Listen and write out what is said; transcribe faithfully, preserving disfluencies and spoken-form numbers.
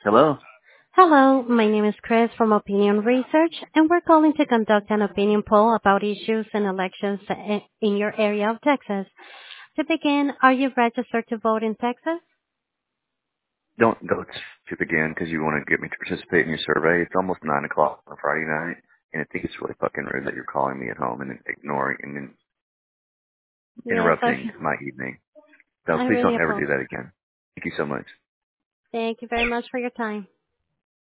Hello? Hello, my name is Chris from Opinion Research, and we're calling to conduct an opinion poll about issues and elections i- in your area of Texas. To begin, are you registered to vote in Texas? Don't don't skip again because you want to get me to participate in your survey. It's almost nine o'clock on Friday night, and I think it's really fucking rude that you're calling me at home and then ignoring and then Yes, interrupting I, my evening. No, I please really don't ever do apologize. that again. Thank you so much. Thank you very much for your time.